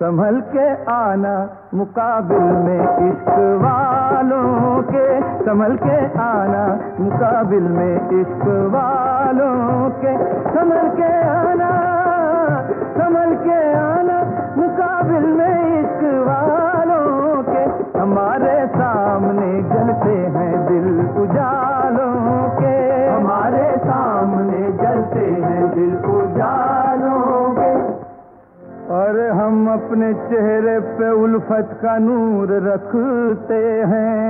संभल के आना मुकाबिल में इश्क वालों के, संभल के आना मुकाबिल में इश्क वालों के, संभल के आना, संभल के आना मुकाबिल में इश्क वालों के। हमारे सामने जलते हैं दिल उजालों के, हमारे सामने जलते हैं दिल उजालों के। और हम अपने चेहरे पे उल्फत का नूर रखते हैं,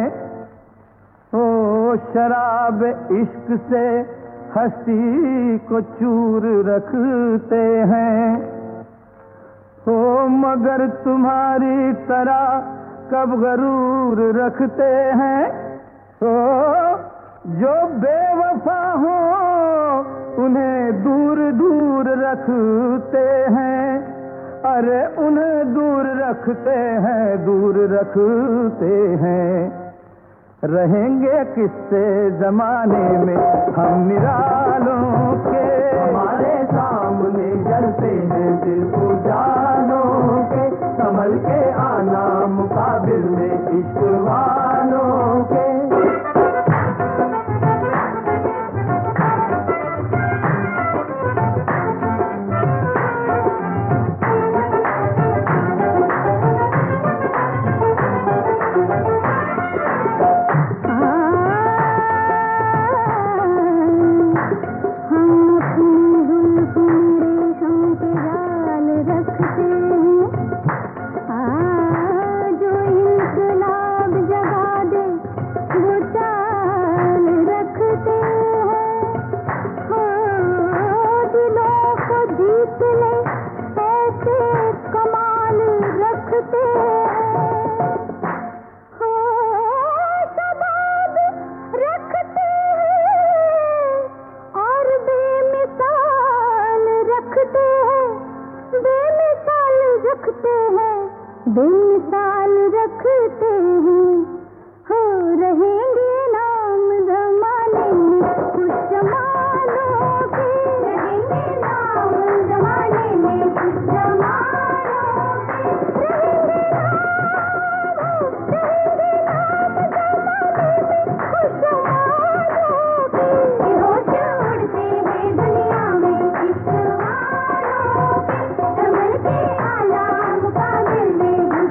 ओ शराब इश्क से हंसी को चूर रखते हैं। ओ मगर तुम्हारी तरह कब गरूर रखते हैं, ओ जो बेवफा हो उन्हें दूर दूर रखते हैं। अरे उन्हें दूर रखते हैं, दूर रखते हैं। रहेंगे किससे जमाने में हम निरालों के, हमारे सामने जलते हैं दिल उजालों के। संभल के आना मुकाबिल में इश्क वालों के। बेमिसाल रखते हैं, हो रहेंगे नाम जमाने में खुश जमानों के, रहेंगे नाम जमाने में खुश जमानों के, रहेंगे नाम जमाने में खुश जमानों के। होश उड़ते हैं दुनिया में इश्क वालों के, संभल के आना मुकाबिल में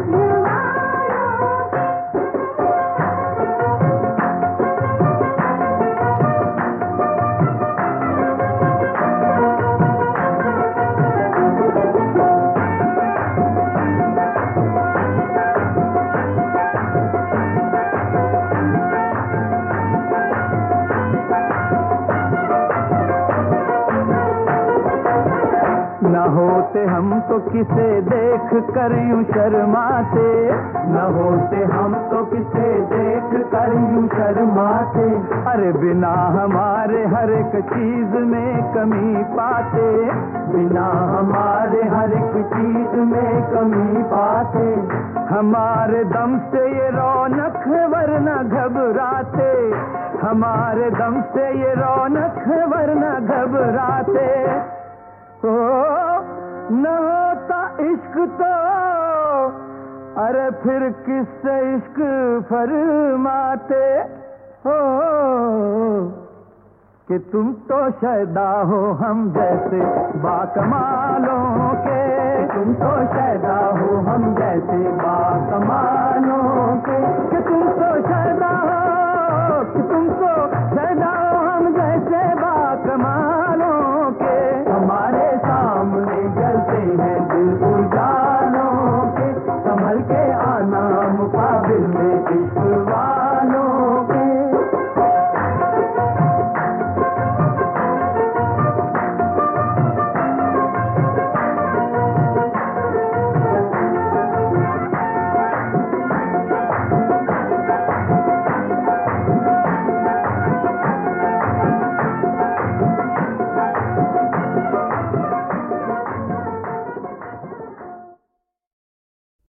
न होते हम तो किसे देख कर यूं शर्माते, न होते हम तो किसे देख कर यूं शर्माते। अरे बिना हमारे हर एक चीज में कमी पाते, बिना हमारे हर एक चीज में कमी पाते। हमारे दम से ये रौनक है वरना घबराते, हमारे दम से ये रौनक है वरना घबराते। ओ न होता इश्क तो अरे फिर किससे इश्क फरमाते हो, कि तुम तो शैदा हो हम जैसे बाकमालों के, तुम तो शैदा हो हम जैसे बाकमाल